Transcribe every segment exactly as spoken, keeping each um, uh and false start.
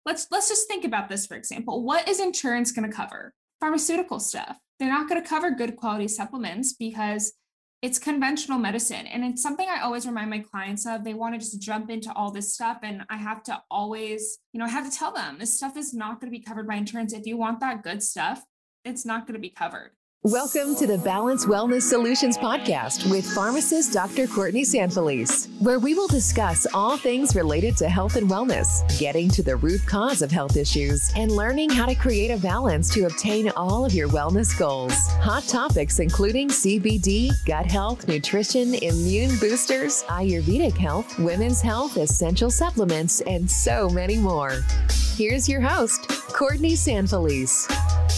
let's let's just think about this, for example. What is insurance going to cover? Pharmaceutical stuff. They're not going to cover good quality supplements because it's conventional medicine. And it's something I always remind my clients of. They want to just jump into all this stuff. And I have to always, you know, I have to tell them this stuff is not going to be covered by insurance. If you want that good stuff, it's not going to be covered. Welcome to the Balance Wellness Solutions podcast with pharmacist Doctor Courtney Sanfelice, where we will discuss all things related to health and wellness, getting to the root cause of health issues, and learning how to create a balance to obtain all of your wellness goals. Hot topics including C B D, gut health, nutrition, immune boosters, Ayurvedic health, women's health, essential supplements, and so many more. Here's your host, Courtney Sanfelice.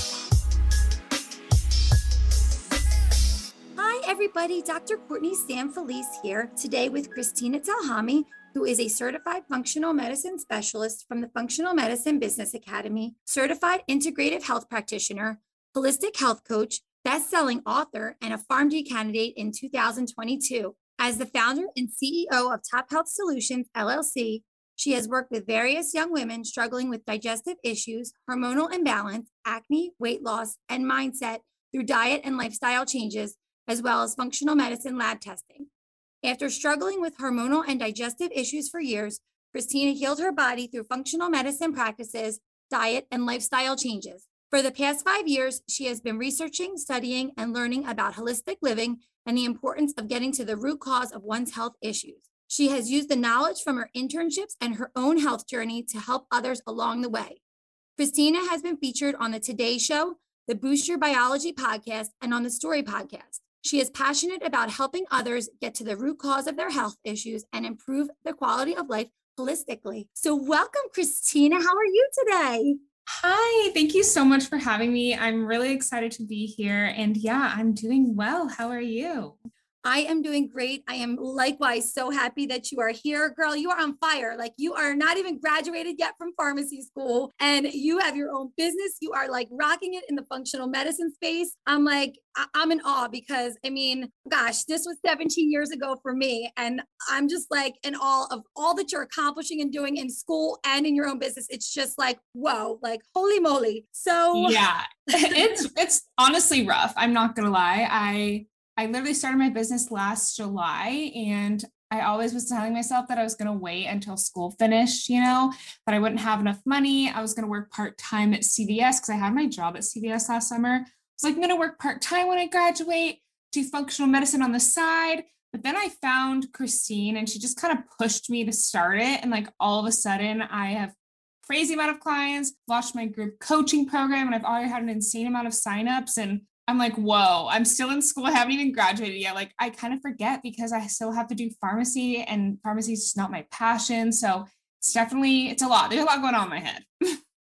Everybody, Doctor Courtney Sanfelice here today with Christina Telhami, who is a certified functional medicine specialist from the Functional Medicine Business Academy, certified integrative health practitioner, holistic health coach, best-selling author, and a PharmD candidate in two thousand twenty-two. As the founder and C E O of Top Health Solutions, L L C, she has worked with various young women struggling with digestive issues, hormonal imbalance, acne, weight loss, and mindset through diet and lifestyle changes, as well as functional medicine lab testing. After struggling with hormonal and digestive issues for years, Christina healed her body through functional medicine practices, diet, and lifestyle changes. For the past five years, she has been researching, studying, and learning about holistic living and the importance of getting to the root cause of one's health issues. She has used the knowledge from her internships and her own health journey to help others along the way. Christina has been featured on the Today Show, the Boost Your Biology podcast, and on the Story podcast. She is passionate about helping others get to the root cause of their health issues and improve their quality of life holistically. So welcome, Christina. How are you today? Hi, thank you so much for having me. I'm really excited to be here. And yeah, I'm doing well. How are you? I am doing great. I am likewise so happy that you are here. Girl, you are on fire. Like, you are not even graduated yet from pharmacy school and you have your own business. You are like rocking it in the functional medicine space. I'm like, I- I'm in awe because I mean, gosh, this was seventeen years ago for me. And I'm just like in awe of all that you're accomplishing and doing in school and in your own business. It's just like, whoa, like holy moly. So yeah, it's, it's honestly rough. I'm not going to lie. I I literally started my business last July, and I always was telling myself that I was going to wait until school finished, you know, that I wouldn't have enough money. I was going to work part-time at C V S because I had my job at C V S last summer. I was like, I'm going to work part-time when I graduate, do functional medicine on the side. But then I found Christine and she just kind of pushed me to start it. And like all of a sudden I have crazy amount of clients, launched my group coaching program, and I've already had an insane amount of signups. And I'm like, whoa, I'm still in school. I haven't even graduated yet. Like, I kind of forget because I still have to do pharmacy, and pharmacy is just not my passion. So it's definitely, it's a lot. There's a lot going on in my head.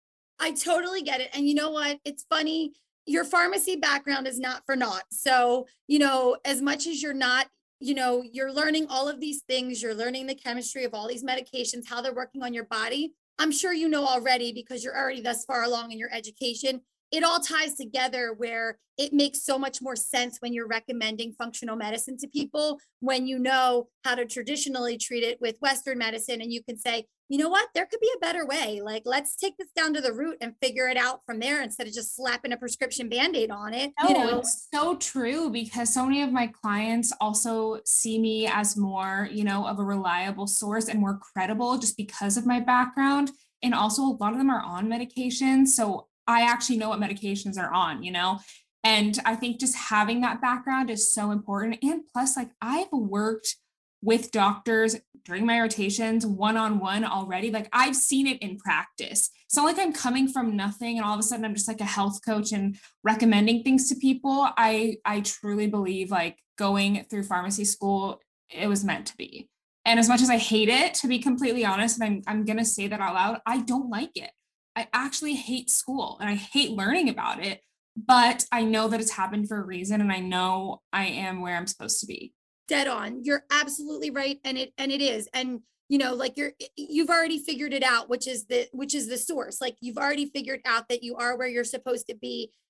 I totally get it. And you know what? It's funny. Your pharmacy background is not for naught. So, you know, as much as you're not, you know, you're learning all of these things, you're learning the chemistry of all these medications, how they're working on your body. I'm sure you know already because you're already thus far along in your education. It all ties together where it makes so much more sense when you're recommending functional medicine to people, when you know how to traditionally treat it with Western medicine. And you can say, you know what, there could be a better way. Like, let's take this down to the root and figure it out from there instead of just slapping a prescription Band-Aid on it. No, you know? It's so true because so many of my clients also see me as more, you know, of a reliable source and more credible just because of my background. And also a lot of them are on medication. So I actually know what medications are on, you know, and I think just having that background is so important. And plus, like, I've worked with doctors during my rotations one-on-one already. Like, I've seen it in practice. It's not like I'm coming from nothing and all of a sudden I'm just like a health coach and recommending things to people. I, I truly believe like going through pharmacy school, it was meant to be. And as much as I hate it, to be completely honest, and I'm, I'm going to say that out loud, I don't like it. I actually hate school and I hate learning about it, but I know that it's happened for a reason. And I know I am where I'm supposed to be. Dead on. You're absolutely right. And it, and it is. And, you know, like you're, you've already figured it out, which is the, which is the source. Like, you've already figured out that you are where you're supposed to be.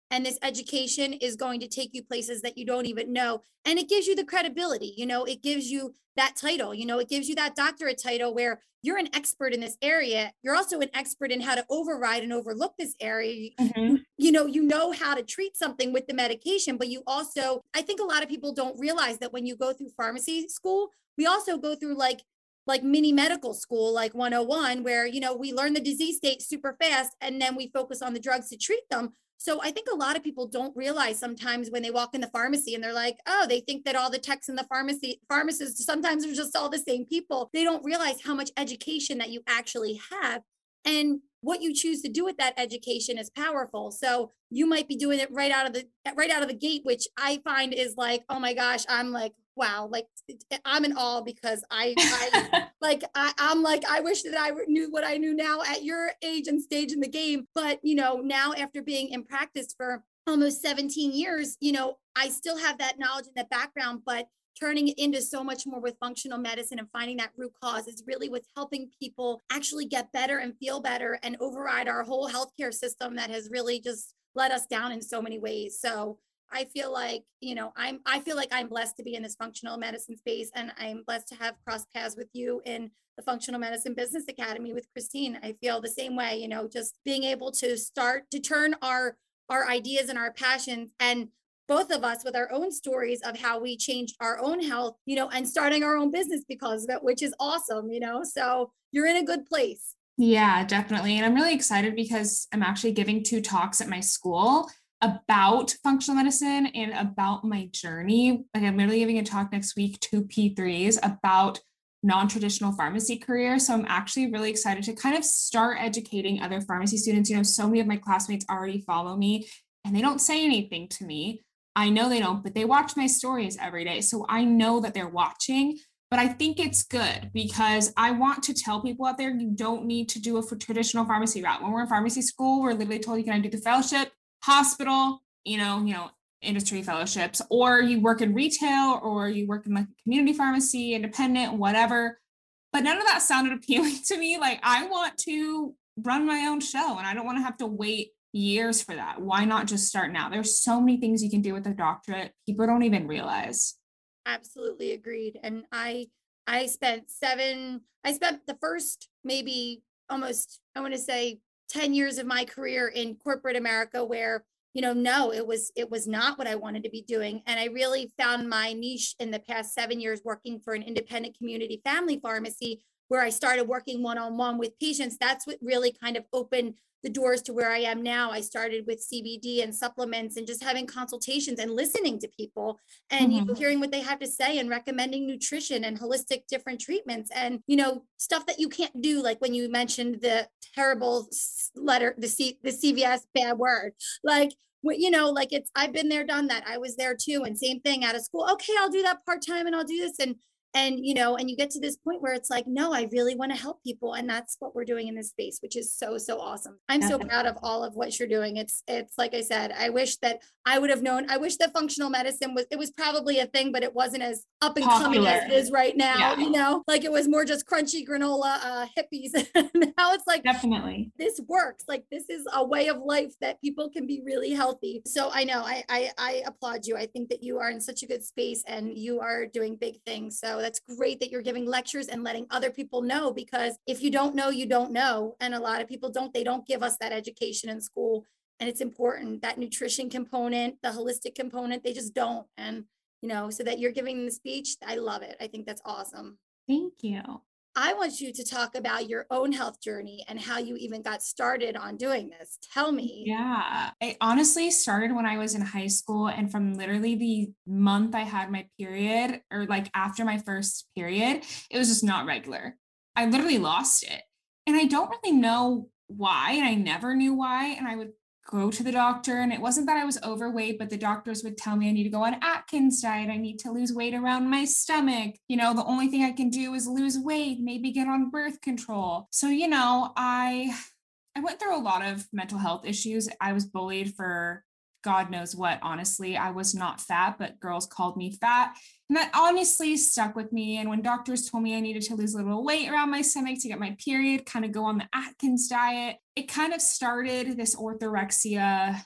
And this education is going to take you places that you don't even know. And it gives you the credibility, you know, it gives you that title, you know, it gives you that doctorate title where you're an expert in this area. You're also an expert in how to override and overlook this area. Mm-hmm. You, you know, you know how to treat something with the medication, but you also, I think a lot of people don't realize that when you go through pharmacy school, we also go through like like mini medical school, like one oh one, where, you know, we learn the disease state super fast and then we focus on the drugs to treat them. So I think a lot of people don't realize sometimes when they walk in the pharmacy and they're like, oh, they think that all the techs in the pharmacy, pharmacists, sometimes are just all the same people. They don't realize how much education that you actually have. And what you choose to do with that education is powerful. So you might be doing it right out of the right out of the gate, which I find is like, oh my gosh, I'm like, wow, like I'm in awe because I, I like, I, I'm like, I wish that I knew what I knew now at your age and stage in the game. But, you know, now after being in practice for almost seventeen years, you know, I still have that knowledge and that background, but turning it into so much more with functional medicine and finding that root cause is really what's helping people actually get better and feel better and override our whole healthcare system that has really just let us down in so many ways. So I feel like, you know, I'm, I feel like I'm blessed to be in this functional medicine space, and I'm blessed to have crossed paths with you in the Functional Medicine Business Academy with Christine. I feel the same way, you know, just being able to start to turn our, our ideas and our passions, and both of us with our own stories of how we changed our own health, you know, and starting our own business because of it, which is awesome, you know, so you're in a good place. Yeah, definitely. And I'm really excited because I'm actually giving two talks at my school about functional medicine and about my journey. Like I'm literally giving a talk next week, two P threes about non-traditional pharmacy career. So I'm actually really excited to kind of start educating other pharmacy students. You know, so many of my classmates already follow me and they don't say anything to me. I know they don't, but they watch my stories every day. So I know that they're watching, but I think it's good because I want to tell people out there, you don't need to do a traditional pharmacy route. When we're in pharmacy school, we're literally told you can do the fellowship, hospital, you know, you know, industry fellowships, or you work in retail, or you work in like a community pharmacy, independent, whatever. But none of that sounded appealing to me. Like I want to run my own show and I don't want to have to wait years for that. Why not just start now? There's so many things you can do with a doctorate. People don't even realize. Absolutely agreed. And I, I spent seven, I spent the first maybe almost, I want to say ten years of my career in corporate America where, you know, no, it was, it was not what I wanted to be doing. And I really found my niche in the past seven years working for an independent community family pharmacy where I started working one-on-one with patients. That's what really kind of opened the doors to where I am now. I started with C B D and supplements and just having consultations and listening to people and mm-hmm. you know, hearing what they have to say and recommending nutrition and holistic different treatments and, you know, stuff that you can't do. Like when you mentioned the terrible letter, the C the C V S bad word, like, you know, like it's, I've been there, done that. I was there too. And same thing out of school. Okay, I'll do that part-time and I'll do this. And And, you know, and you get to this point where it's like, no, I really want to help people. And that's what we're doing in this space, which is so, so awesome. I'm so proud of all of what you're doing. It's, it's like I said, I wish that I would have known, I wish that functional medicine was, it was probably a thing, but it wasn't as up and coming as it is right now. Yeah. You know, like it was more just crunchy granola uh, hippies. Now it's like, definitely this works. Like this is a way of life that people can be really healthy. So I know I, I, I applaud you. I think that you are in such a good space and you are doing big things. So that's great that you're giving lectures and letting other people know, because if you don't know, you don't know. And a lot of people don't, they don't give us that education in school. And it's important, that nutrition component, the holistic component, they just don't. And, you know, so that you're giving the speech, I love it. I think that's awesome. Thank you. I want you to talk about your own health journey and how you even got started on doing this. Tell me. Yeah, I honestly started when I was in high school, and from literally the month I had my period, or like after my first period, it was just not regular. I literally lost it. And I don't really know why, and I never knew why. And I would go to the doctor, and it wasn't that I was overweight, but the doctors would tell me I need to go on Atkins diet. I need to lose weight around my stomach. You know, the only thing I can do is lose weight, maybe get on birth control. So, you know, I, I went through a lot of mental health issues. I was bullied for God knows what. Honestly, I was not fat, but girls called me fat. And that honestly stuck with me. And when doctors told me I needed to lose a little weight around my stomach to get my period, kind of go on the Atkins diet, it kind of started this orthorexia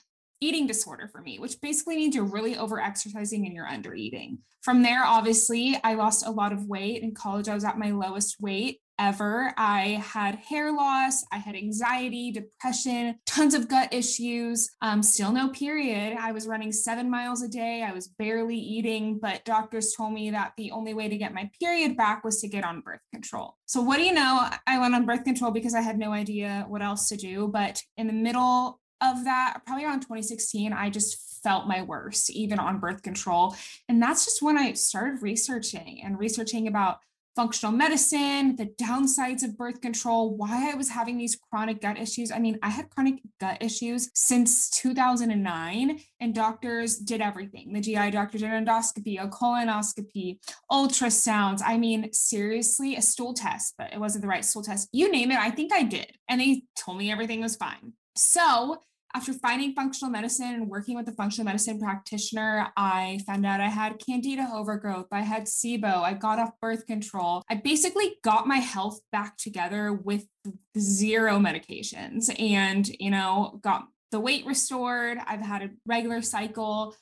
eating disorder for me, which basically means you're really over exercising and you're under eating. From there, obviously, I lost a lot of weight. In college, I was at my lowest weight ever. I had hair loss, I had anxiety, depression, tons of gut issues, um, still no period. I was running seven miles a day. I was barely eating, but doctors told me that the only way to get my period back was to get on birth control. So what do you know? I went on birth control because I had no idea what else to do. But in the middle of that, probably around twenty sixteen, I just felt my worst, even on birth control. And that's just when I started researching and researching about functional medicine, the downsides of birth control, why I was having these chronic gut issues. I mean, I had chronic gut issues since two thousand nine, and doctors did everything. The G I doctor did endoscopy, a colonoscopy, ultrasounds. I mean, seriously, a stool test, but it wasn't the right stool test. You name it, I think I did. And they told me everything was fine. So after finding functional medicine and working with a functional medicine practitioner, I found out I had candida overgrowth, I had SIBO, I got off birth control. I basically got my health back together with zero medications and, you know, got the weight restored. I've had a regular cycle.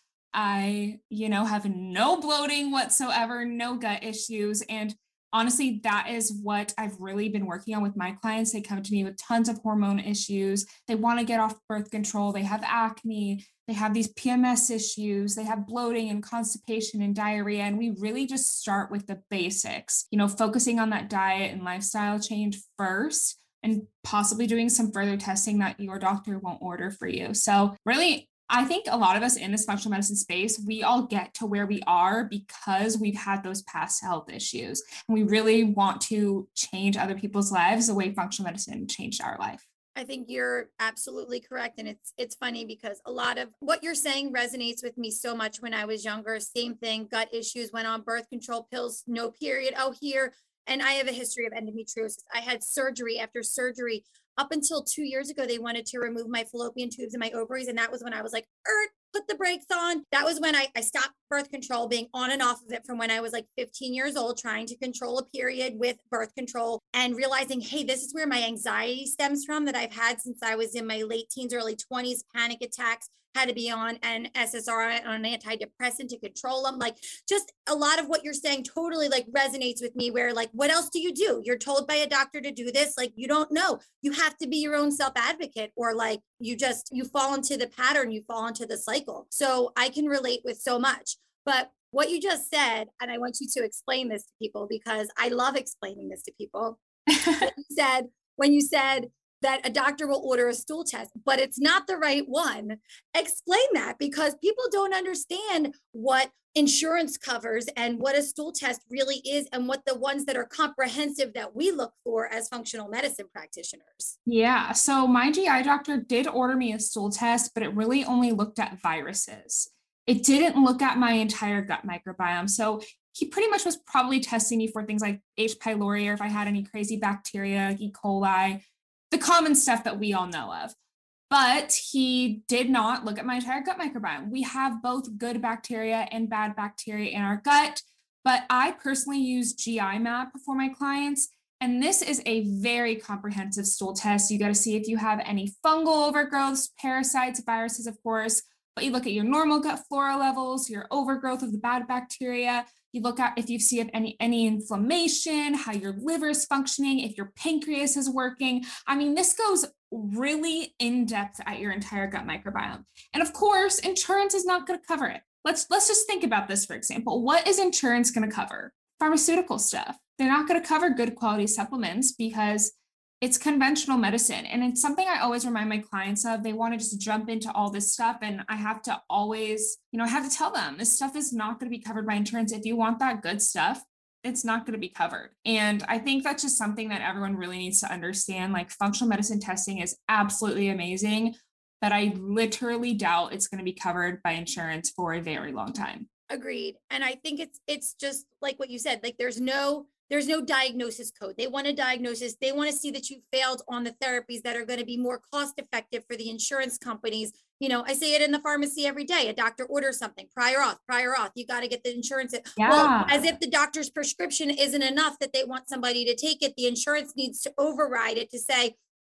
I, you know, have no bloating whatsoever, no gut issues. And honestly, that is what I've really been working on with my clients. They come to me with tons of hormone issues. They want to get off birth control. They have acne. They have these P M S issues. They have bloating and constipation and diarrhea. And we really just start with the basics, you know, focusing on that diet and lifestyle change first, and possibly doing some further testing that your doctor won't order for you. So really, I think a lot of us in this functional medicine space, we all get to where we are because we've had those past health issues. And we really want to change other people's lives the way functional medicine changed our life. I think you're absolutely correct. And it's it's funny because a lot of what you're saying resonates with me so much. When I was younger, same thing, gut issues, went on birth control pills, no period. Oh, here. And I have a history of endometriosis. I had surgery after surgery. Up until two years ago, they wanted to remove my fallopian tubes and my ovaries. And that was when I was like, er, put the brakes on. That was when I, I stopped birth control, being on and off of it from when I was like fifteen years old, trying to control a period with birth control and realizing, hey, this is where my anxiety stems from that I've had since I was in my late teens, early twenties, panic attacks, had to be on an S S R I, on an antidepressant to control them. Like, just a lot of what you're saying totally like resonates with me, where like, what else do you do? You're told by a doctor to do this. Like, you don't know. You have to be your own self-advocate, or like you just, you fall into the pattern, you fall into the cycle. So I can relate with so much. But what you just said, and I want you to explain this to people because I love explaining this to people. What you said, when you said, that a doctor will order a stool test, but it's not the right one. Explain that, because people don't understand what insurance covers and what a stool test really is, and what the ones that are comprehensive that we look for as functional medicine practitioners. Yeah. So my G I doctor did order me a stool test, but it really only looked at viruses. It didn't look at my entire gut microbiome. So he pretty much was probably testing me for things like H. pylori, or if I had any crazy bacteria, like E. coli, the common stuff that we all know of. But he did not look at my entire gut microbiome. We have both good bacteria and bad bacteria in our gut, but I personally use G I map for my clients. And this is a very comprehensive stool test. You got to see if you have any fungal overgrowths, parasites, viruses, of course, but you look at your normal gut flora levels, your overgrowth of the bad bacteria. You look at if you see if any, any inflammation, how your liver is functioning, if your pancreas is working. I mean, this goes really in depth at your entire gut microbiome. And of course, insurance is not going to cover it. Let's, let's just think about this, for example. What is insurance going to cover? Pharmaceutical stuff. They're not going to cover good quality supplements because it's conventional medicine. And it's something I always remind my clients of. They want to just jump into all this stuff. And I have to always, you know, I have to tell them this stuff is not going to be covered by insurance. If you want that good stuff, it's not going to be covered. And I think that's just something that everyone really needs to understand. Like, functional medicine testing is absolutely amazing, but I literally doubt it's going to be covered by insurance for a very long time. Agreed. And I think it's, it's just like what you said, like there's no, There's no diagnosis code. They want a diagnosis. They want to see that you failed on the therapies that are going to be more cost effective for the insurance companies. You know, I say it in the pharmacy every day. A doctor orders something, prior auth, prior auth. You got to get the insurance. Yeah. Well, as if the doctor's prescription isn't enough that they want somebody to take it. The insurance needs to override it to say,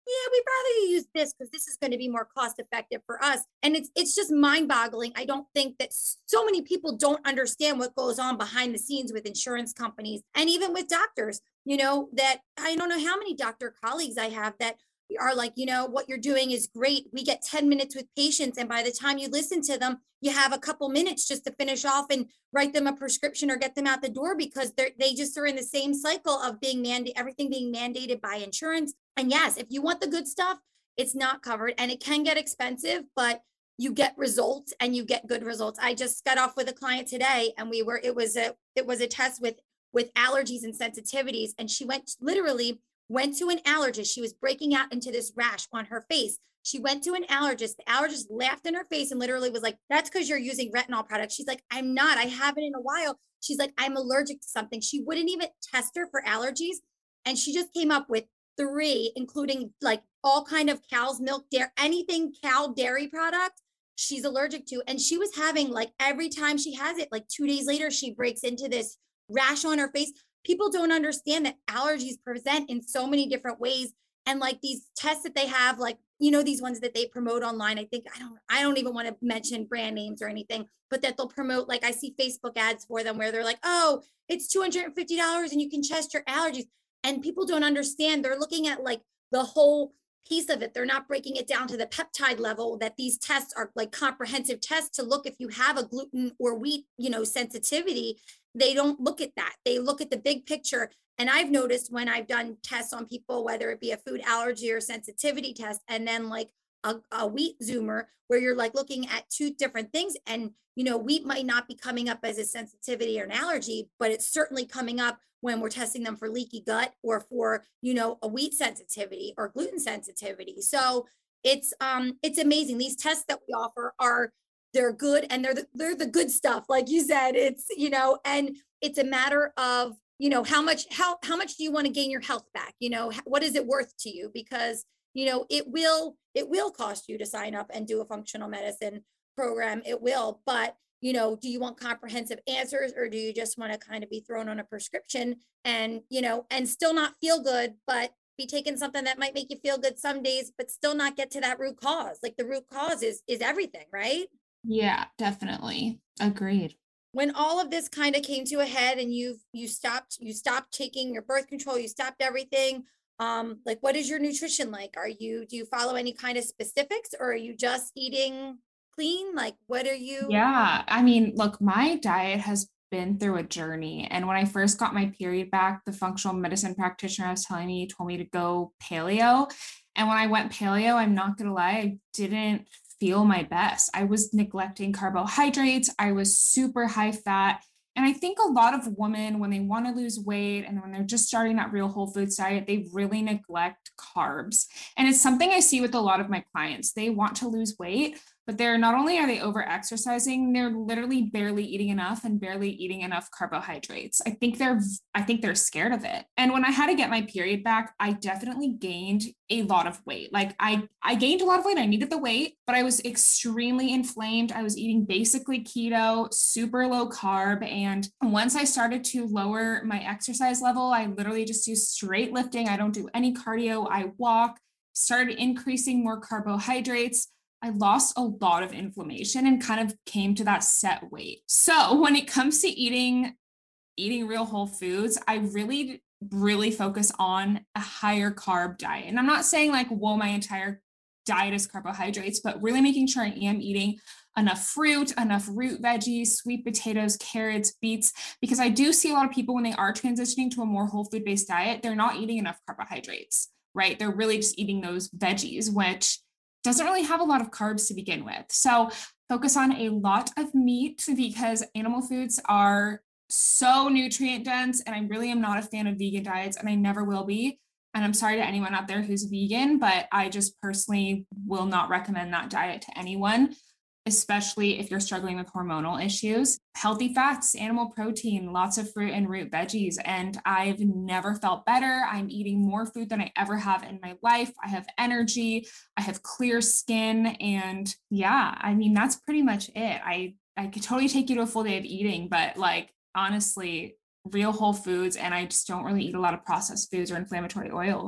yeah, we'd rather you use this because this is going to be more cost effective for us. And it's it's just mind boggling. I don't think that so many people don't understand what goes on behind the scenes with insurance companies and even with doctors. You know, that I don't know how many doctor colleagues I have that are like, you know, what you're doing is great. We get ten minutes with patients. And by the time you listen to them, you have a couple minutes just to finish off and write them a prescription or get them out the door because they're, they just are in the same cycle of being mandated, everything being mandated by insurance. And yes, if you want the good stuff, it's not covered and it can get expensive, but you get results and you get good results. I just got off with a client today and we were, it was a, it was a test with, with allergies and sensitivities. And she went literally went to an allergist. She was breaking out into this rash on her face. She went to an allergist. The allergist laughed in her face and literally was like, that's because you're using retinol products. She's like, I'm not. I haven't in a while. She's like, I'm allergic to something. She wouldn't even test her for allergies. And she just came up with three, including like all kind of cow's milk, dairy, anything cow dairy product she's allergic to. And she was having like every time she has it, like two days later, she breaks into this rash on her face. People don't understand that allergies present in so many different ways. And like these tests that they have, like, you know, these ones that they promote online, I think, I don't, I don't even want to mention brand names or anything, but that they'll promote, like I see Facebook ads for them where they're like, oh, it's two hundred fifty dollars and you can test your allergies. And people don't understand. They're looking at like the whole piece of it. They're not breaking it down to the peptide level, that these tests are like comprehensive tests to look if you have a gluten or wheat, you know, sensitivity. They don't look at that. They look at the big picture. And I've noticed when I've done tests on people, whether it be a food allergy or sensitivity test, and then like a, a wheat zoomer, where you're like looking at two different things. And, you know, wheat might not be coming up as a sensitivity or an allergy, but it's certainly coming up when we're testing them for leaky gut or for, you know, a wheat sensitivity or gluten sensitivity. So it's, um, it's amazing. These tests that we offer are, they're good and they're the, they're the good stuff. Like you said, it's, you know, and it's a matter of, you know, how much, how, how much do you want to gain your health back? You know, what is it worth to you? Because, you know, it will, it will cost you to sign up and do a functional medicine program. It will, but, you know, do you want comprehensive answers or do you just want to kind of be thrown on a prescription and, you know, and still not feel good, but be taking something that might make you feel good some days, but still not get to that root cause? Like the root cause is, is everything, right? Yeah, definitely. Agreed. When all of this kind of came to a head and you've, you stopped, you stopped taking your birth control, you stopped everything. Um, like, what is your nutrition like? Are you, do you follow any kind of specifics or are you just eating clean? Like, what are you? Yeah. I mean, look, my diet has been through a journey. And when I first got my period back, the functional medicine practitioner I was telling me told me to go paleo. And when I went paleo, I'm not going to lie, I didn't feel my best. I was neglecting carbohydrates. I was super high fat. And I think a lot of women, when they want to lose weight and when they're just starting that real whole foods diet, they really neglect carbs. And it's something I see with a lot of my clients. They want to lose weight, but they're not only are they over exercising, they're literally barely eating enough and barely eating enough carbohydrates. I think they're, I think they're scared of it. And when I had to get my period back, I definitely gained a lot of weight. Like I, I gained a lot of weight. I needed the weight, but I was extremely inflamed. I was eating basically keto, super low carb. And once I started to lower my exercise level, I literally just do straight lifting. I don't do any cardio. I walk, started increasing more carbohydrates. I lost a lot of inflammation and kind of came to that set weight. So when it comes to eating, eating real whole foods, I really, really focus on a higher carb diet. And I'm not saying like, whoa, my entire diet is carbohydrates, but really making sure I am eating enough fruit, enough root veggies, sweet potatoes, carrots, beets, because I do see a lot of people when they are transitioning to a more whole food based diet, they're not eating enough carbohydrates, right? They're really just eating those veggies, which doesn't really have a lot of carbs to begin with. So focus on a lot of meat because animal foods are so nutrient dense. And I really am not a fan of vegan diets and I never will be. And I'm sorry to anyone out there who's vegan, but I just personally will not recommend that diet to anyone, especially if you're struggling with hormonal issues. Healthy fats, animal protein, lots of fruit and root veggies. And I've never felt better. I'm eating more food than I ever have in my life. I have energy. I have clear skin. And yeah, I mean, that's pretty much it. I, I could totally take you to a full day of eating, but like, honestly, real whole foods. And I just don't really eat a lot of processed foods or inflammatory oils.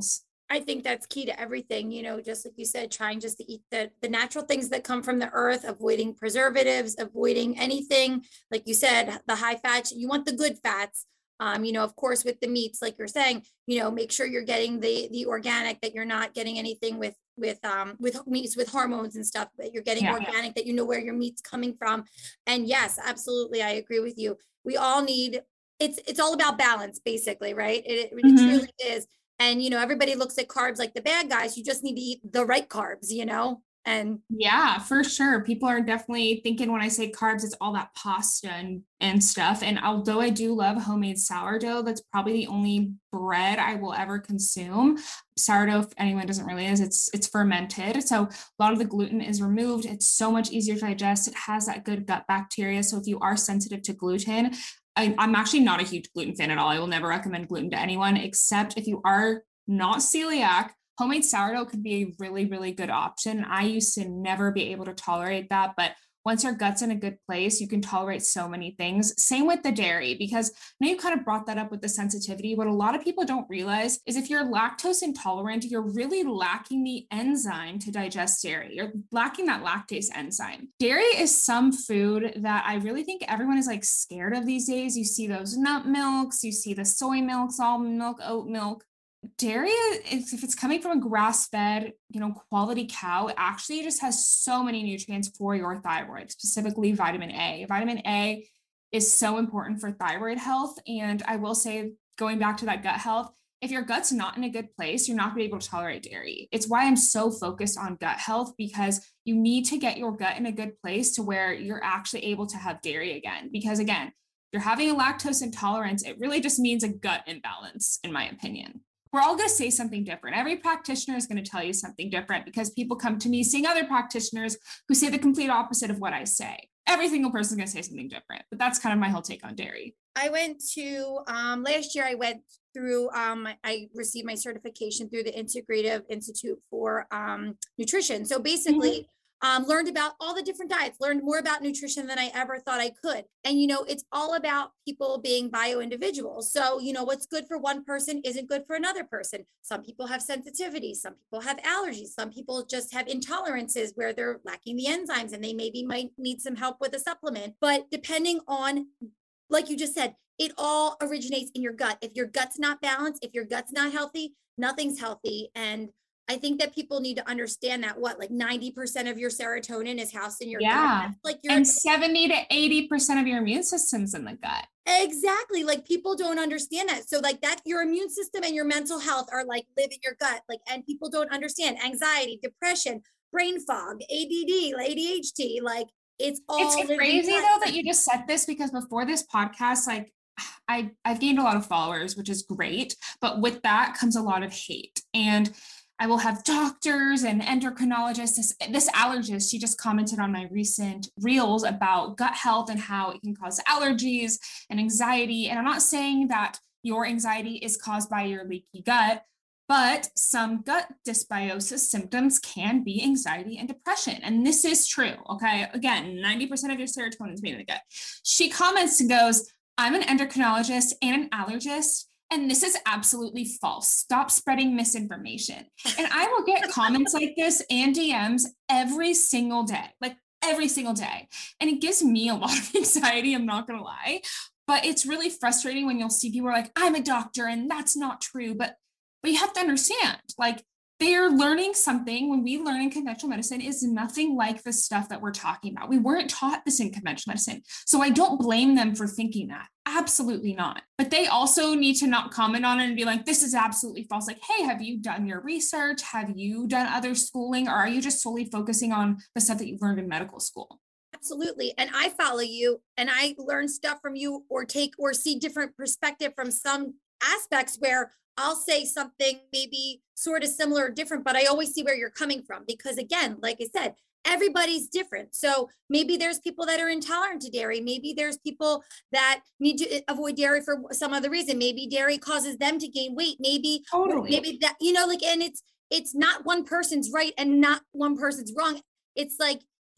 I think that's key to everything, you know, just like you said, trying just to eat the, the natural things that come from the earth, avoiding preservatives, avoiding anything, like you said, the high fats, you want the good fats. Um, you know, of course, with the meats, like you're saying, you know, make sure you're getting the, the organic, that you're not getting anything with, with, um, with meats, with hormones and stuff, that you're getting Yeah. organic, that you know where your meat's coming from. And yes, absolutely. I agree with you. We all need, it's, it's all about balance, basically, right? It, it Mhm. truly is. And, you know, everybody looks at carbs like the bad guys. You just need to eat the right carbs, you know? And Yeah, for sure. People are definitely thinking when I say carbs, it's all that pasta and, and stuff. And although I do love homemade sourdough, that's probably the only bread I will ever consume. Sourdough, if anyone doesn't realize, it's it's fermented. So a lot of the gluten is removed. It's so much easier to digest. It has that good gut bacteria. So if you are sensitive to gluten, I, I'm actually not a huge gluten fan at all. I will never recommend gluten to anyone, except if you are not celiac. Homemade sourdough could be a really, really good option. I used to never be able to tolerate that, but once your gut's in a good place, you can tolerate so many things. Same with the dairy, because I know you kind of brought that up with the sensitivity. What a lot of people don't realize is if you're lactose intolerant, you're really lacking the enzyme to digest dairy. You're lacking that lactase enzyme. Dairy is some food that I really think everyone is like scared of these days. You see those nut milks, you see the soy milks, almond milk, oat milk. Dairy, if it's coming from a grass-fed, you know, quality cow, it actually just has so many nutrients for your thyroid, specifically vitamin A. Vitamin A is so important for thyroid health. And I will say, going back to that gut health, if your gut's not in a good place, you're not going to be able to tolerate dairy. It's why I'm so focused on gut health, because you need to get your gut in a good place to where you're actually able to have dairy again. Because again, if you're having a lactose intolerance, it really just means a gut imbalance, in my opinion. We're all going to say something different. Every practitioner is going to tell you something different, because people come to me seeing other practitioners who say the complete opposite of what I say. Every single person is going to say something different, but that's kind of my whole take on dairy. I went to, um, last year I went through, um, I received my certification through the Integrative Institute for um, Nutrition. So basically, mm-hmm. Um, learned about all the different diets, learned more about nutrition than I ever thought I could. And, you know, it's all about people being bio individuals. So, you know, what's good for one person isn't good for another person. Some people have sensitivities, some people have allergies, some people just have intolerances where they're lacking the enzymes and they maybe might need some help with a supplement. But depending on, like you just said, it all originates in your gut. If your gut's not balanced, if your gut's not healthy, nothing's healthy. And I think that people need to understand that what, like ninety percent of your serotonin is housed in your yeah. gut. Like your and seventy to eighty percent of your immune system's in the gut. Exactly. Like people don't understand that. So like that, your immune system and your mental health are like live in your gut. Like, and people don't understand anxiety, depression, brain fog, A D D, A D H D, like it's all. It's crazy though that you just said this, because before this podcast, like I, I've gained a lot of followers, which is great. But with that comes a lot of hate. And I will have doctors and endocrinologists. This, this allergist, she just commented on my recent reels about gut health and how it can cause allergies and anxiety. And I'm not saying that your anxiety is caused by your leaky gut, but some gut dysbiosis symptoms can be anxiety and depression. And this is true, okay? Again, ninety percent of your serotonin is made in the gut. She comments and goes, I'm an endocrinologist and an allergist, and this is absolutely false. Stop spreading misinformation. And I will get comments like this and D Ms every single day, like every single day. And it gives me a lot of anxiety, I'm not gonna lie. But it's really frustrating when you'll see people are like, I'm a doctor and that's not true. But but you have to understand, like, they're learning something. When we learn in conventional medicine is nothing like the stuff that we're talking about. We weren't taught this in conventional medicine. So I don't blame them for thinking that. Absolutely not. But they also need to not comment on it and be like, this is absolutely false. Like, hey, have you done your research? Have you done other schooling? Or are you just solely focusing on the stuff that you've learned in medical school? Absolutely. And I follow you and I learn stuff from you, or take or see different perspective from some aspects where I'll say something maybe sort of similar or different, but I always see where you're coming from, because again, like I said, everybody's different. So maybe there's people that are intolerant to dairy. Maybe there's people that need to avoid dairy for some other reason. Maybe dairy causes them to gain weight. Maybe, totally. maybe that, you know, like, and it's, it's not one person's right and not one person's wrong. It's like,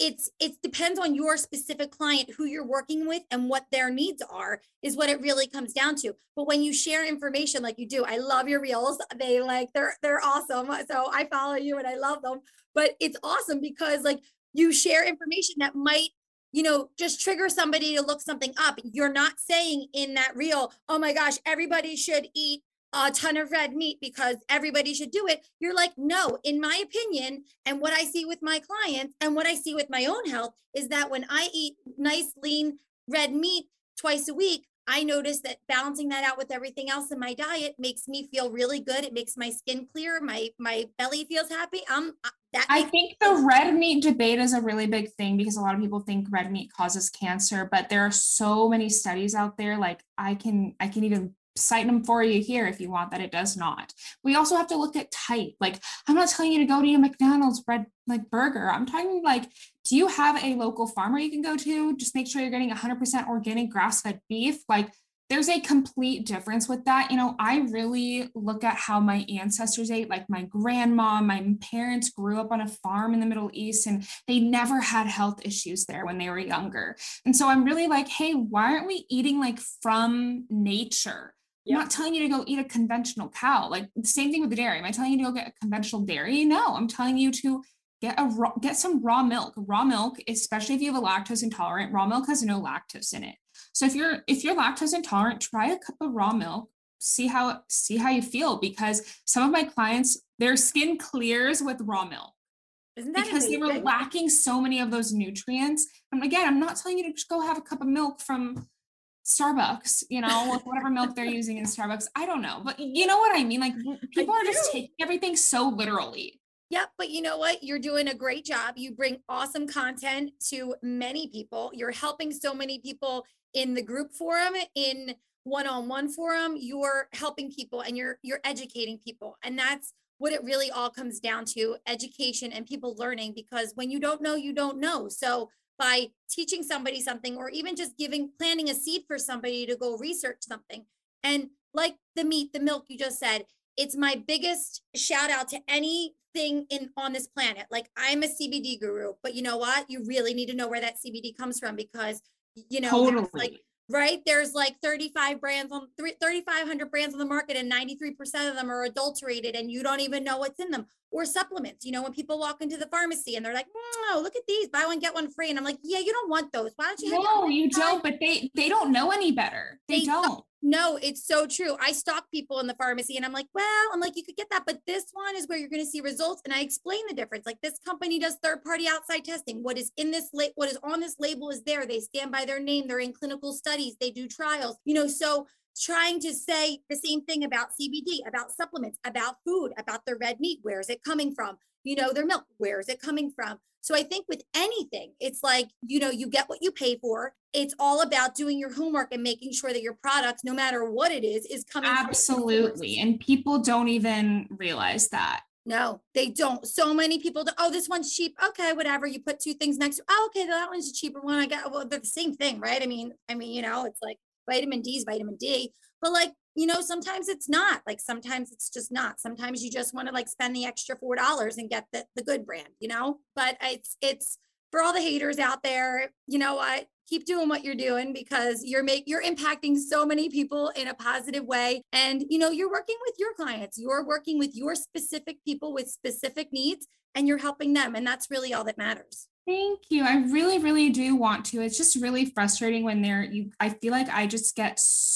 it's, it depends on your specific client, who you're working with and what their needs are is what it really comes down to. But when you share information like you do, I love your reels. They like, they're, they're awesome. So I follow you and I love them, but it's awesome because like you share information that might, you know, just trigger somebody to look something up. You're not saying in that reel, oh my gosh, everybody should eat a ton of red meat because everybody should do it. You're like, no, in my opinion, and what I see with my clients and what I see with my own health is that when I eat nice, lean red meat twice a week, I notice that balancing that out with everything else in my diet makes me feel really good. It makes my skin clear. My, my belly feels happy. Um, that I think the red meat debate is a really big thing because a lot of people think red meat causes cancer, but there are so many studies out there. Like I can, I can even cite them for you here if you want, that it does not. We also have to look at type. Like I'm not telling you to go to a McDonald's bread like burger. I'm talking like, do you have a local farmer you can go to? Just make sure you're getting one hundred percent organic grass-fed beef. Like there's a complete difference with that. You know, I really look at how my ancestors ate, like my grandma, my parents grew up on a farm in the Middle East and they never had health issues there when they were younger. And so I'm really like, hey, why aren't we eating like from nature? Yep. I'm not telling you to go eat a conventional cow. Like the same thing with the dairy. Am I telling you to go get a conventional dairy? No, I'm telling you to get a raw, get some raw milk. Raw milk, especially if you have a lactose intolerant, raw milk has no lactose in it. So if you're if you're lactose intolerant, try a cup of raw milk. See how see how you feel, because some of my clients, their skin clears with raw milk. Isn't that because amazing? They were lacking so many of those nutrients. And again, I'm not telling you to just go have a cup of milk from Starbucks, you know, with whatever milk they're using in Starbucks. I don't know, but you know what I mean? Like people are just taking everything so literally. Yep. But you know what? You're doing a great job. You bring awesome content to many people. You're helping so many people in the group forum, in one-on-one forum. You're helping people and you're, you're educating people. And that's what it really all comes down to, education and people learning, because when you don't know, you don't know. So by teaching somebody something, or even just giving, planting a seed for somebody to go research something. And like the meat, the milk you just said, it's my biggest shout out to anything in on this planet. Like I'm a C B D guru, but you know what? You really need to know where that C B D comes from, because, you know, totally. like, right. There's like thirty-five brands on thirty-five hundred brands on the market and ninety-three percent of them are adulterated and you don't even know what's in them. Or supplements, you know, when people walk into the pharmacy and they're like, oh, look at these, buy one, get one free. And I'm like, yeah, you don't want those. Why don't you? No, you don't, but they, they don't know any better. They, they don't. don't. No, it's so true. I stalk people in the pharmacy and I'm like, well, I'm like, you could get that, but this one is where you're going to see results. And I explain the difference. Like this company does third party outside testing. What is in this, la- what is on this label is there. They stand by their name. They're in clinical studies. They do trials, you know, so trying to say the same thing about C B D, about supplements, about food, about the red meat. Where is it coming from? You know, their milk, where is it coming from? So I think with anything, it's like, you know, you get what you pay for. It's all about doing your homework and making sure that your products, no matter what it is, is coming. Absolutely. And people don't even realize that. No, they don't. So many people do, oh, this one's cheap. Okay, whatever. You put two things next to, oh, okay, that one's a cheaper one. I got, well, they're the same thing, right? I mean, I mean, you know, it's like vitamin D is vitamin D, but like, you know, sometimes it's not. Like sometimes it's just not. Sometimes you just want to like spend the extra four dollars and get the, the good brand, you know, but it's, it's for all the haters out there, you know what, keep doing what you're doing, because you're make, you're impacting so many people in a positive way. And, you know, you're working with your clients, you're working with your specific people with specific needs, and you're helping them. And that's really all that matters. Thank you. I really, really do want to. It's just really frustrating when there, you, I feel like I just get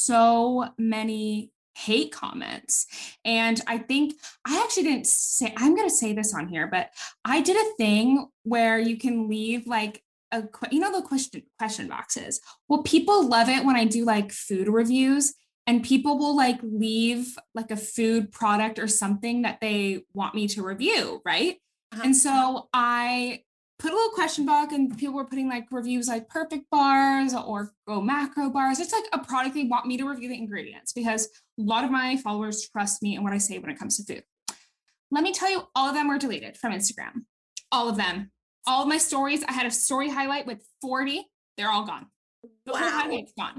so many hate comments. And I think I actually didn't say, I'm going to say this on here, but I did a thing where you can leave like a, you know, the question, question boxes. Well, people love it when I do like food reviews, and people will like leave like a food product or something that they want me to review. Right. Uh-huh. And so I put a little question box, and people were putting like reviews like Perfect Bars or Go Macro Bars. It's like a product they want me to review the ingredients, because a lot of my followers trust me and what I say when it comes to food. Let me tell you, all of them were deleted from Instagram. All of them. All of my stories. I had a story highlight with forty. They're all gone. The wow. whole highlight's gone.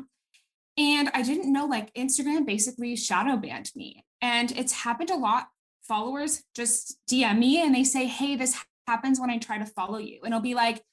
And I didn't know, like Instagram basically shadow banned me. And it's happened a lot. Followers just D M me and they say, hey, this happens when I try to follow you. And it'll be like,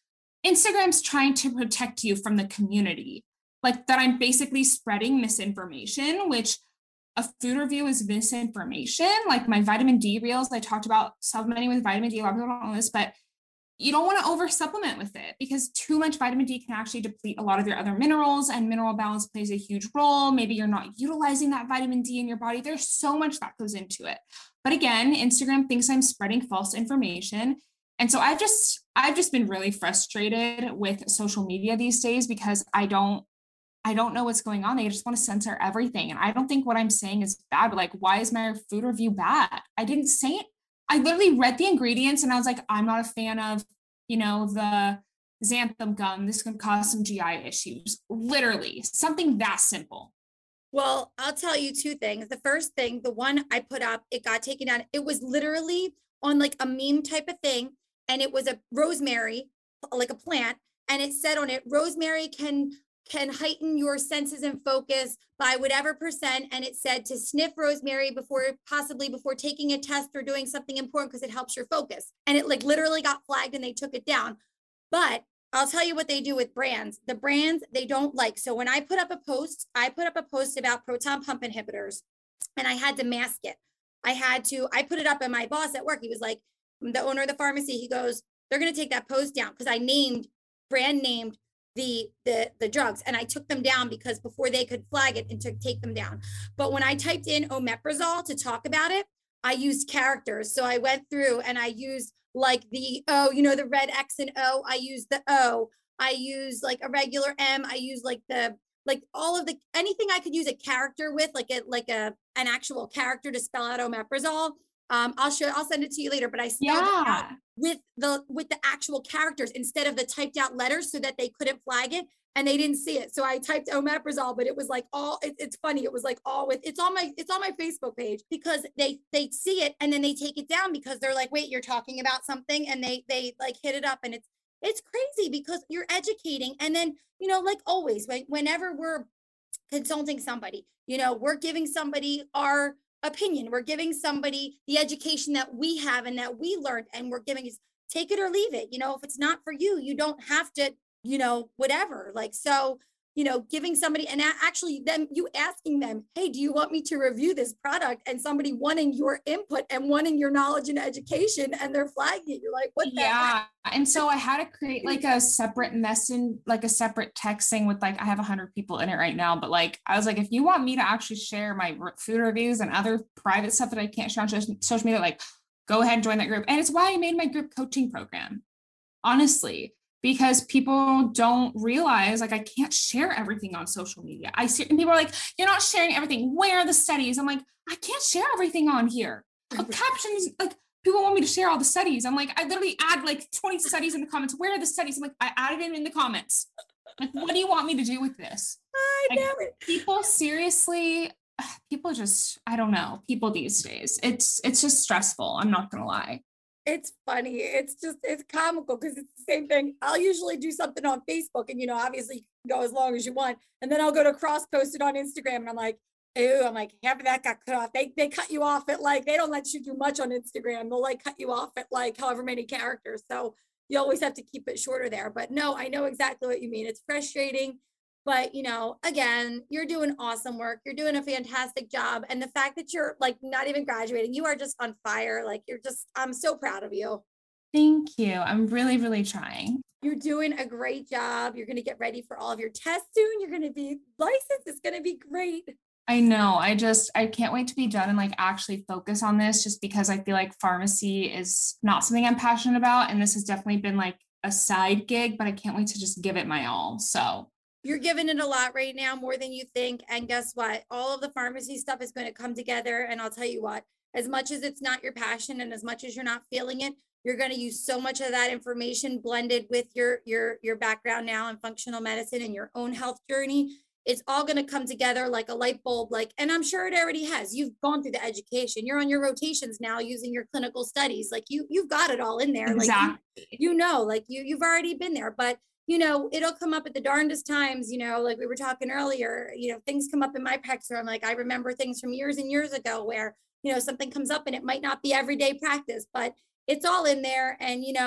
Instagram's trying to protect you from the community, like that I'm basically spreading misinformation, which a food review is misinformation. Like my vitamin D reels, I talked about supplementing with vitamin D. A lot of people don't know this, but you don't want to over supplement with it because too much vitamin D can actually deplete a lot of your other minerals, and mineral balance plays a huge role. Maybe you're not utilizing that vitamin D in your body. There's so much that goes into it. But again, Instagram thinks I'm spreading false information. And so I've just, I've just been really frustrated with social media these days because I don't, I don't know what's going on. They just want to censor everything. And I don't think what I'm saying is bad, but like, why is my food review bad? I didn't say it. I literally read the ingredients and I was like, I'm not a fan of, you know, the xanthan gum. This could cause some G I issues. Literally something that simple. Well, I'll tell you two things. The first thing, the one I put up, it got taken down. It was literally on like a meme type of thing. And it was a rosemary, like a plant. And it said on it, rosemary can can heighten your senses and focus by whatever percent. And it said to sniff rosemary before, possibly before taking a test or doing something important because it helps your focus. And it like literally got flagged and they took it down. But I'll tell you what they do with brands. The brands they don't like. So when I put up a post, I put up a post about proton pump inhibitors and I had to mask it. I had to, I put it up and my boss at work, he was like, the owner of the pharmacy, he goes, they're going to take that post down because I named, brand named the the the drugs, and I took them down because before they could flag it and to take them down. But when I typed in omeprazole to talk about it, I used characters. So I went through and I used like the O, you know, the red X and O. I used the O. I used like a regular M. I used like the like all of the anything I could use a character with, like a like a an actual character to spell out omeprazole. Um, I'll show, I'll send it to you later, but I spelled Yeah. it out with the, with the actual characters instead of the typed out letters so that they couldn't flag it and they didn't see it. So I typed omeprazole, but it was like all, it, it's funny. It was like all with, it's on my, it's on my Facebook page because they, they see it and then they take it down because they're like, wait, you're talking about something. And they, they like hit it up and it's, it's crazy because you're educating. And then, you know, like always, when, whenever we're consulting somebody, you know, we're giving somebody our opinion. We're giving somebody the education that we have and that we learned, and we're giving is take it or leave it. You know, if it's not for you, you don't have to, you know, whatever. Like, so, you know, giving somebody and actually them, you asking them, hey, do you want me to review this product? And somebody wanting your input and wanting your knowledge and education, and they're flagging it. You're like, what the Yeah. heck? And so I had to create like a separate message, like a separate texting with like, I have a hundred people in it right now, but like, I was like, if you want me to actually share my food reviews and other private stuff that I can't share on social media, like go ahead and join that group. And it's why I made my group coaching program, honestly, because people don't realize like I can't share everything on social media. I see, and people are like, you're not sharing everything. Where are the studies? I'm like, I can't share everything on here. A captions, like people want me to share all the studies. I'm like, I literally add like twenty studies in the comments. Where are the studies? I'm like, I added it in the comments. Like, what do you want me to do with this? I Like, know it. people seriously, people just, I don't know, people these days, it's, it's just stressful. I'm not gonna lie. It's funny. It's just, it's comical because it's the same thing. I'll usually do something on Facebook and, you know, obviously you can go as long as you want. And then I'll go to cross post it on Instagram and I'm like, ew, I'm like, half of that got cut off. They, they cut you off at like, they don't let you do much on Instagram. They'll like cut you off at like however many characters. So you always have to keep it shorter there. But no, I know exactly what you mean. It's frustrating. But, you know, again, you're doing awesome work. You're doing a fantastic job. And the fact that you're like not even graduating, you are just on fire. Like you're just, I'm so proud of you. Thank you. I'm really, really trying. You're doing a great job. You're going to get ready for all of your tests soon. You're going to be licensed. It's going to be great. I know. I just, I can't wait to be done and like actually focus on this just because I feel like pharmacy is not something I'm passionate about. And this has definitely been like a side gig, but I can't wait to just give it my all. So you're giving it a lot right now, more than you think. And guess what? All of the pharmacy stuff is going to come together. And I'll tell you what, as much as it's not your passion and as much as you're not feeling it, you're going to use so much of that information blended with your, your, your background now in functional medicine and your own health journey. It's all going to come together like a light bulb, like, and I'm sure it already has. You've gone through the education. You're on your rotations now using your clinical studies. Like you, you've got it all in there. Exactly. Like, you, you know, like you, you've already been there, but you know, it'll come up at the darndest times, you know, like we were talking earlier, you know, things come up in my pecs where I'm like, I remember things from years and years ago where, you know, something comes up and it might not be everyday practice, but it's all in there. And, you know,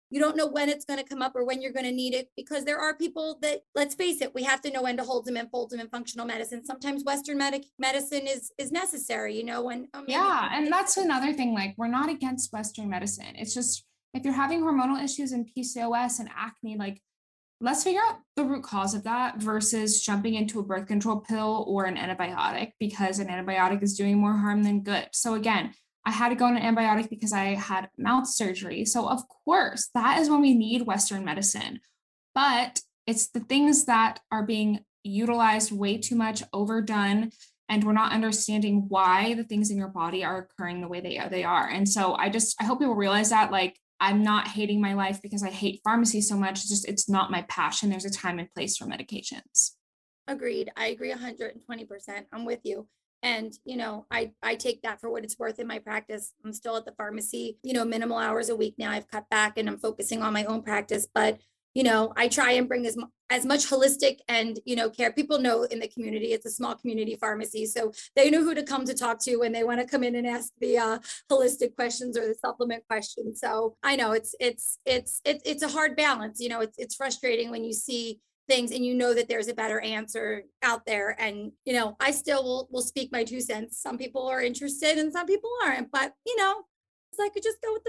You don't know when it's going to come up or when you're going to need it, because there are people that, let's face it, we have to know when to hold them and fold them in functional medicine. Sometimes Western medic medicine is is necessary, you know, when oh, yeah, and that's another thing. Like, we're not against Western medicine. It's just, if you're having hormonal issues and P C O S and acne, like, let's figure out the root cause of that versus jumping into a birth control pill or an antibiotic, because an antibiotic is doing more harm than good. So again, I had to go on an antibiotic because I had mouth surgery. So of course, that is when we need Western medicine. But it's the things that are being utilized way too much, overdone, and we're not understanding why the things in your body are occurring the way they are. They are. And so I just, I hope people realize that, like, I'm not hating my life because I hate pharmacy so much. It's just, it's not my passion. There's a time and place for medications. Agreed. I agree one hundred twenty percent. I'm with you. And, you know, I, I take that for what it's worth in my practice. I'm still at the pharmacy, you know, minimal hours a week now. I've cut back and I'm focusing on my own practice. But, you know, I try and bring as, as much holistic and, you know, care. People know in the community, it's a small community pharmacy. So they know who to come to talk to when they want to come in and ask the uh, holistic questions or the supplement questions. So I know it's, it's, it's, it's, it's a hard balance. You know, it's, it's frustrating when you see things and you know that there's a better answer out there. And, you know, I still will, will speak my two cents. Some people are interested and some people aren't, but, you know, it's like, I just go with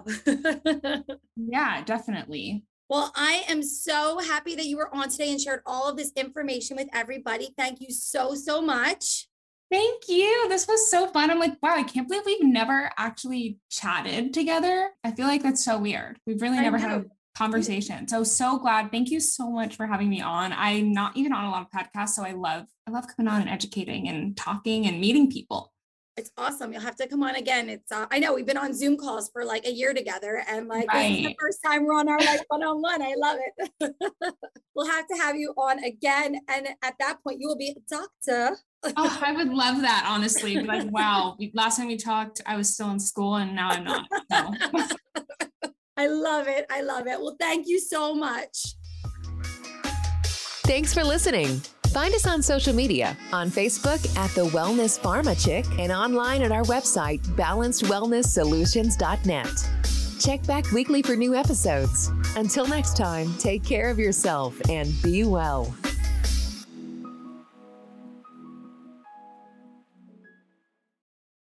the flow. Yeah, definitely. Well, I am so happy that you were on today and shared all of this information with everybody. Thank you so, so much. Thank you. This was so fun. I'm like, wow, I can't believe we've never actually chatted together. I feel like that's so weird. We've really never had a conversation. So, so glad. Thank you so much for having me on. I'm not even on a lot of podcasts, so I love, I love coming on and educating and talking and meeting people. It's awesome. You'll have to come on again. It's, uh, I know we've been on Zoom calls for like a year together, and like, right. This is the first time we're on our like one-on-one. I love it. We'll have to have you on again. And at that point you will be a doctor. Oh, I would love that, honestly. Be like, wow, last time we talked, I was still in school and now I'm not. So. I love it. I love it. Well, thank you so much. Thanks for listening. Find us on social media, on Facebook at The Wellness Pharma Chick, and online at our website, balanced wellness solutions dot net. Check back weekly for new episodes. Until next time, take care of yourself and be well.